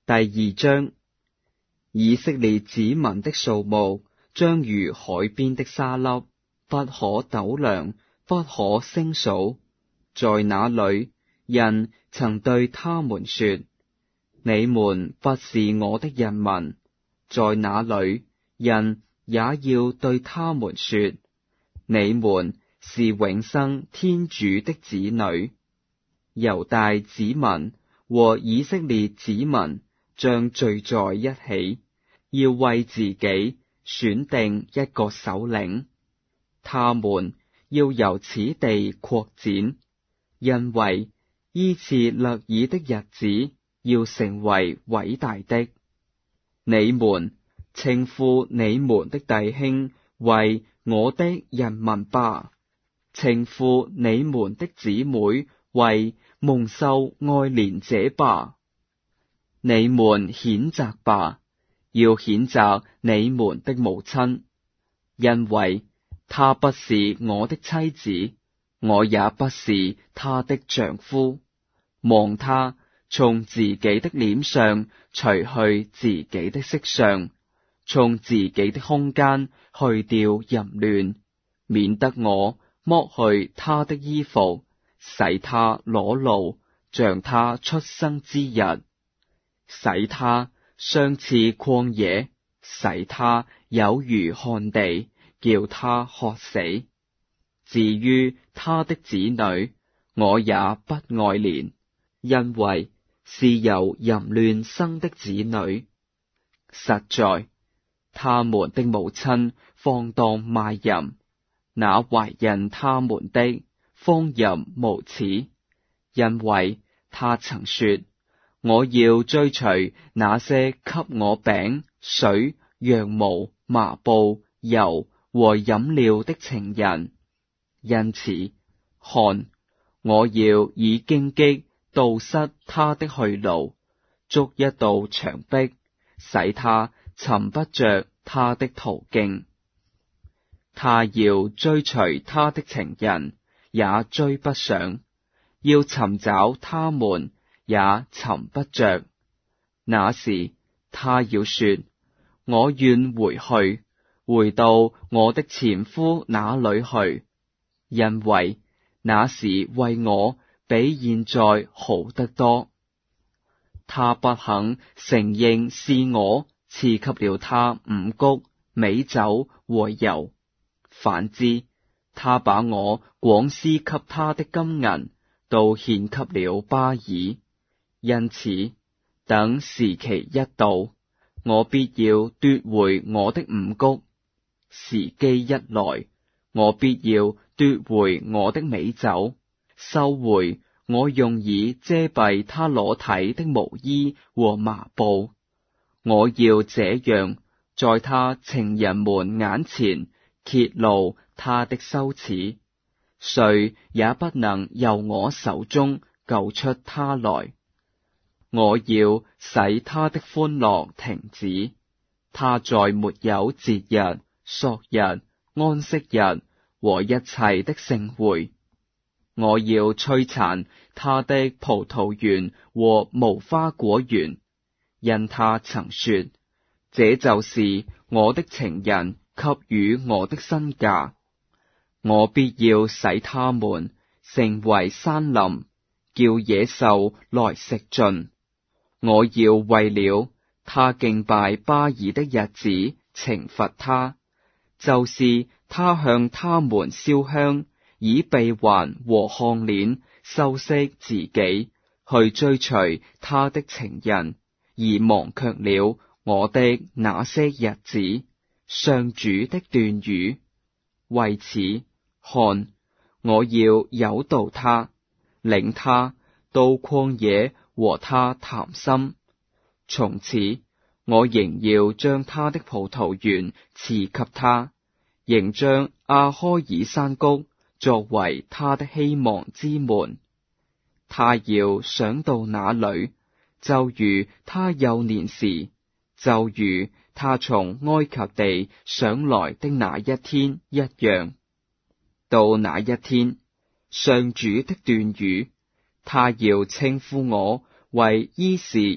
第2章，以色列子民的數目將如海邊的沙粒，不可斗量，不可勝數。在那裏，人曾對他們說：你們不是我的人民。在那裏，人也要對他們說：你們是永生天主的子女。猶大子民和以色列子民將聚在一起，要為自己選定一個首領。他們要由此地擴展，因為依次勒爾的日子要成為偉大的。你們稱呼你們的弟兄為我的人民吧，稱呼你們的姊妹為蒙受愛憐者吧。你們譴責吧，要譴責你們的母親，因為她不是我的妻子，我也不是她的丈夫。望她從自己的臉上除去自己的色相，從自己的胸間去掉淫亂，免得我剝去她的衣服，使她裸露，像她出生之日，使她相似曠野，使她有如旱地，叫她渴死。至於她的子女，我也不愛憐，因為是由淫亂生的子女。實在，他們的母親放蕩賣淫，那懷孕他們的荒淫無恥，因為他曾說：我要追隨那些給我餅、水、羊毛、麻布、油和飲料的情人。因此，看，我要以荊棘堵塞他的去路，築一道牆壁，使他尋不着他的途徑。他要追隨他的情人，也追不上；要尋找他們，也尋不着。那時，他要說：我願回去，回到我的前夫那裏去，因為那時為我比現在好得多。他不肯承認是我賜給了他五穀、美酒和油，反之，他把我廣施給他的金銀都獻給了巴爾。因此，等時期一到，我必要奪回我的五穀；時機一來，我必要奪回我的美酒，收回我用以遮蔽他裸體的毛衣和麻布。我要這樣在他情人們眼前揭露他的羞恥，誰也不能由我手中救出他來。我要使他的歡樂停止，他再沒有節日、朔日、安息日和一切的盛會。我要摧殘他的葡萄園和無花果園，因他曾說：這就是我的情人給予我的身價。我必要使他們成為山林，叫野獸來食盡。我要為了他敬拜巴爾的日子懲罰他，就是他向他們燒香，以鼻環和項鏈修飾自己，去追隨他的情人，而忘卻了我的那些日子。上主的斷語。為此，看，我要誘導他，領他到曠野和他談心。從此，我仍要將他的葡萄園賜給他，仍將阿開爾山谷作為他的希望之門。他要上到那裏，就如他幼年時，就如他從埃及地上來的那一天一樣。到那一天，上主的斷語，他要稱呼我為伊時，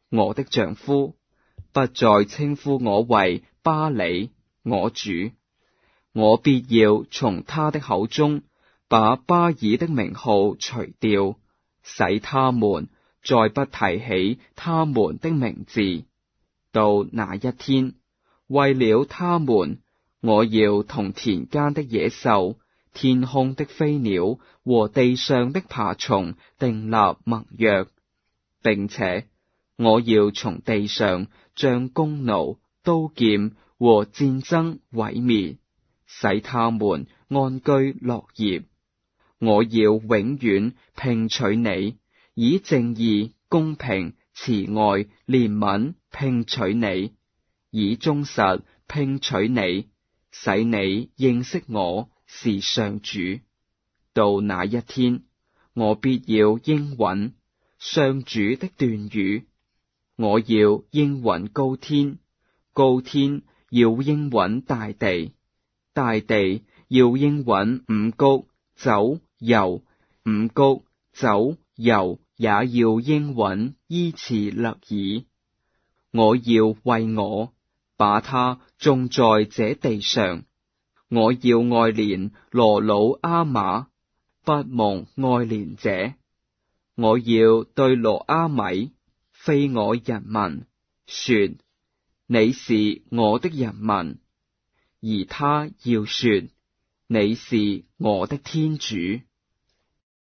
我的丈夫，不再稱呼我為巴里，我主。我必要從他的口中把巴爾的名號除掉，使他們再不提起他們的名字。到那一天，為了他們，我要同田間的野獸、天空的飛鳥和地上的爬蟲訂立盟約，並且我要從地上將弓弩、刀劍和戰爭毀滅，使他們安居樂業。我要永遠聘娶你，以正義、公平、慈愛、憐憫聘娶你，以忠實聘娶你，使你認識我是上主。到那一天，我必要應允上主的斷語。我要應允高天，高天要應允大地，大地要應允五穀、酒、油，五穀、酒、油也要應允依次勒耳。我要為我把他種在這地上，我要愛憐羅魯阿瑪，不蒙愛憐者。我要對羅阿米，非我人民，說你是我的人民，而他要說你是我的天主。